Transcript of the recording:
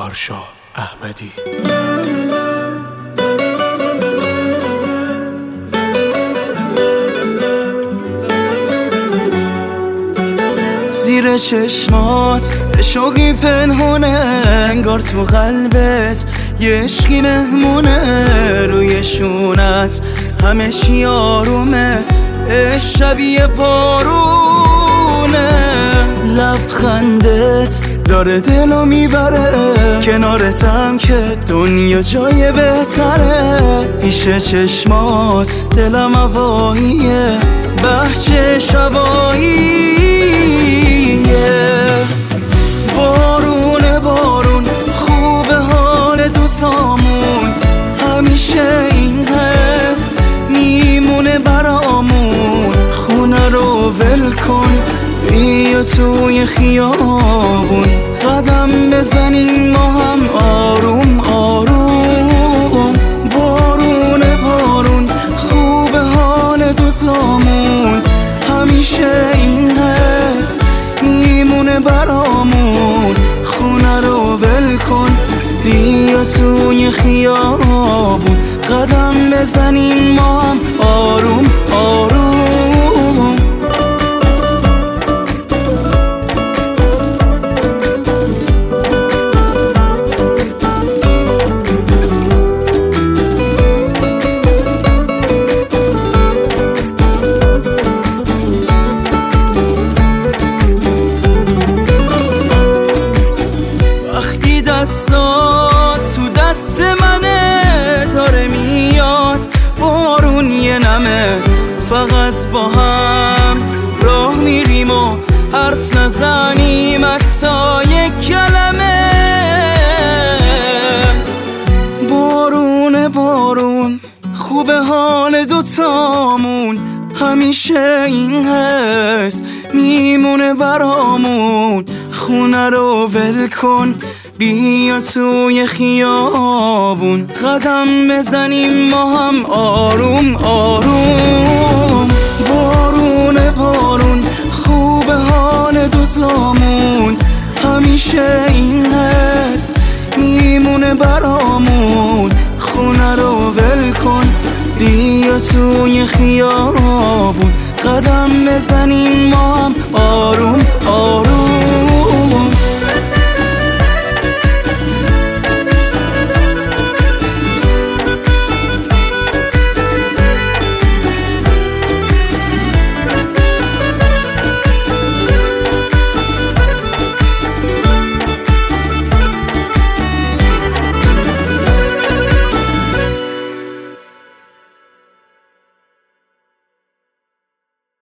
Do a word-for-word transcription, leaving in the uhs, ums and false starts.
آرشاه احمدی. زیر چشمات شوقی پنهونه، انگار تو قلبت یه عشقی مهمونه. روی شونت همه چی آرومه، شبیه بارونه. لبخندت داره دلو میبره، کنارتم که دنیا جای بهتره. پیش چشمات دلم هواییه، بهجه شباییه. بارونه بارون خوب حال دوتامون، همیشه این حس میمونه برامون. خونه رو ول کن بیا توی خیابون، قدم بزنیم ما هم آروم آروم. بارونه بارون خوب حال دوتامون، همیشه این حس میمونه برامون. خونه رو ول کن بیا توی خیابون، قدم بزنیم ما هم آروم آروم. دستات تو دست منه، داره میاد بارون یه نمه. فقط با هم راه میریم و حرف نزنیم حتی یک کلمه. بارون بارون خوب حال دوتامون، همیشه این حس میمونه برامون. خونه رو ول کن بیا توی خیابون، قدم بزنیم ما هم آروم آروم. بارون بارون خوب حال دوتامون، همیشه این حس میمونه برامون. خونه رو ول کن بیا توی خیابون، قدم بزنیم ما هم آروم آروم.